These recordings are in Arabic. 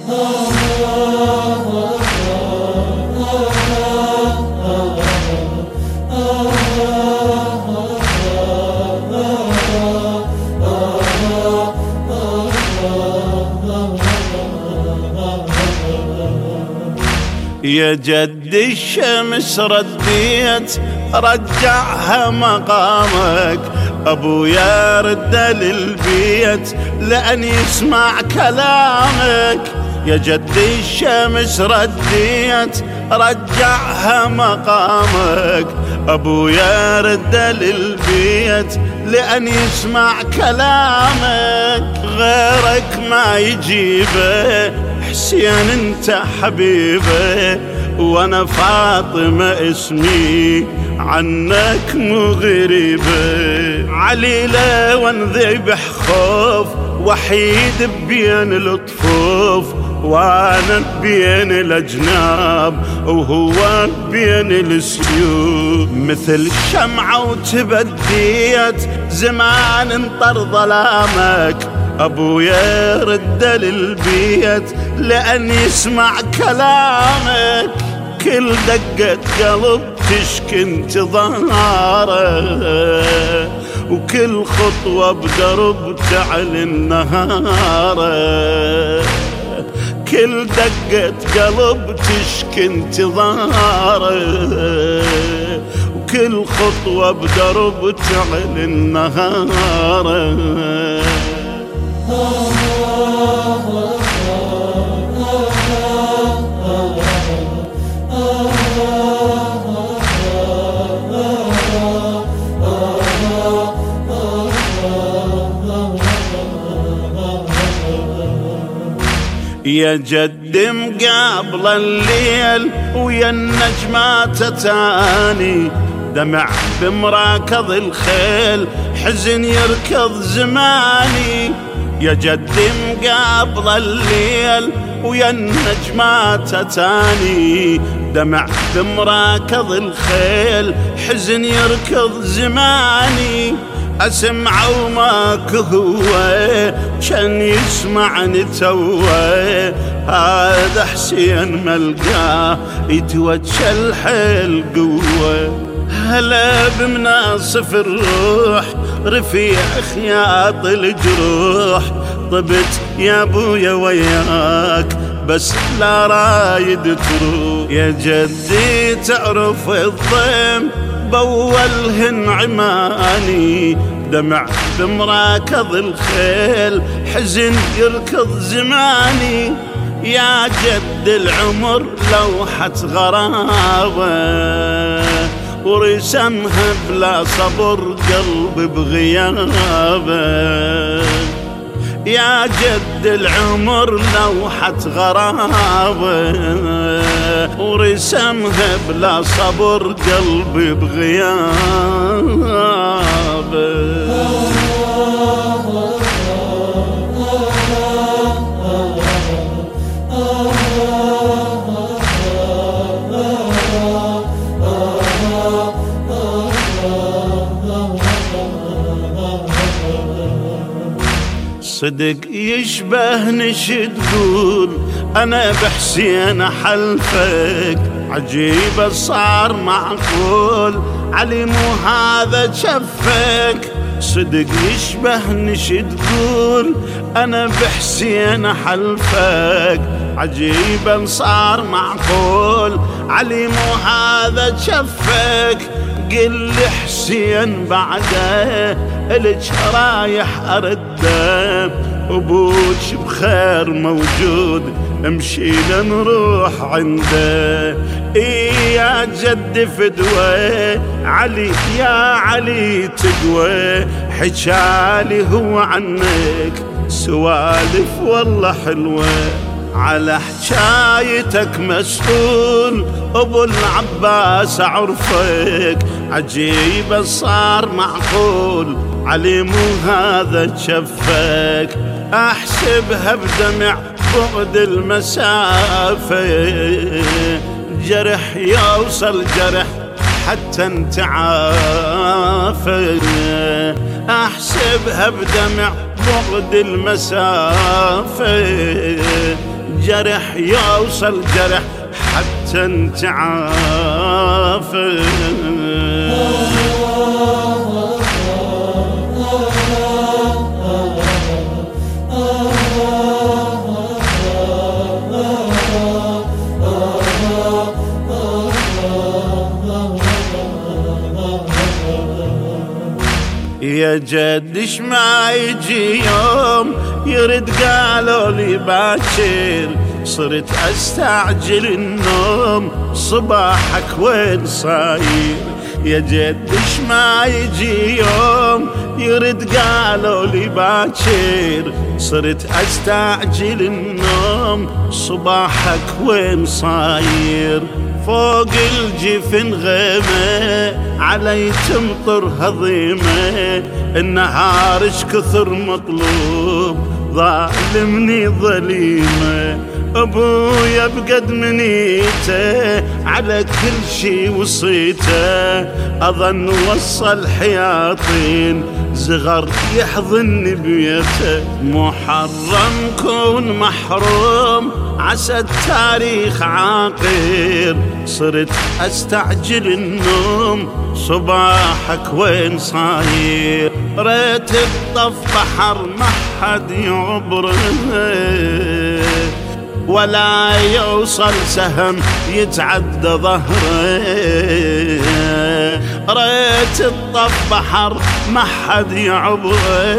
يا جد الشمس رديت رجعها مقامك، أبويا رد للبيت لأن يسمع كلامك. يا جد الشمس رديت رجعها مقامك، أبويا رد للبيت لأن يسمع كلامك. غيرك ما يجيبه حسين انت حبيبه، وانا فاطمة اسمي عنك مو غريبة. عليلة وانذبح خوف وحيد بين الطفوف، وانا بين الاجناب وهو بين السيوف. مثل الشمعة وتبديت زمان انطر ظلامك، أبويا رد للبيت لأن يسمع كلامك. كل دقة قلب تشكي انتظاره، وكل خطوة بدرب تعلن نهاره. كل دقة قلب تشكي انتظاره، وكل خطوة بدرب تعلن نهاره. يا جد مقابل الليل ويا النجمات تاني، دمع بمراكض الخيل حزن يركض زماني. يا جد مقابل الليل ويا النجمات تاني، دمع بمراكض الخيل حزن يركض زماني. أسمع وماك هو كان يسمعني توه، هذا حسين ملقاه يتوجه الحيل قوة. هلا بمناصف الروح رفيع خياط الجروح، طبت يا ابويا وياك بس لا رايد تروح. يا جدي تعرف الضيم بولهن عماني، دمع بمراكض الخيل حزن يركض زماني. يا جد العمر لوحة غرابة، ورسمها بلا صبر قلبي بغيابه. يا جد العمر لوحة غرابة، ورسمها بلا صبر قلبي بغيابه. صدق يشبه نشد تقول أنا بحسين حلفك، عجيبة صار معقول علي مو هذا شفك. صدق يشبه نشد تقول أنا بحسين حلفك، عجيبة صار معقول علي مو هذا شفك. قل لي حسين بعده الك رايح أرده، أبوك بخير موجود مشينا نروح عنده. يا جد فدوى علي يا علي تقوى، حكالي هو عنك سوالف والله حلوة. على حكايتك مسؤول ابو العباس عرفك، عجيبة صار معقول علي مو هذا شفك. احسبها بدمع بعد المسافة، جرح يوصل جرح حتى انتعافى. احسبها بدمع بعد المسافة، جرح يوصل جرح حتى انت عافى. يا جدش ما يجي يوم يرد قالوا لي باكر، صرت استعجل النوم صباحك وين صاير. يا جدش ما يجي يوم يرد قالوا لي باكر، صرت استعجل النوم صباحك وين صاير. فوق الجفن غيمة علي تمطر هضيمة، النهار اش كثر مطلوب ظالمني ظليمة. ابويا بقد منيته على كل شي وصيته، اظن وصل حياطين زغر يحضن بيته. محرم كون محروم عسى التاريخ عاقر، صرت استعجل النوم صباحك وين صاير. ريت الطف بحر ما حد يعبره، ولا يوصل سهم يتعدى ظهره. ريت الطف بحر ما حد يعبره،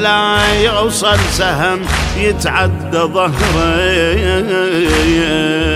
ولا يوصل سهم يتعدى ظهره.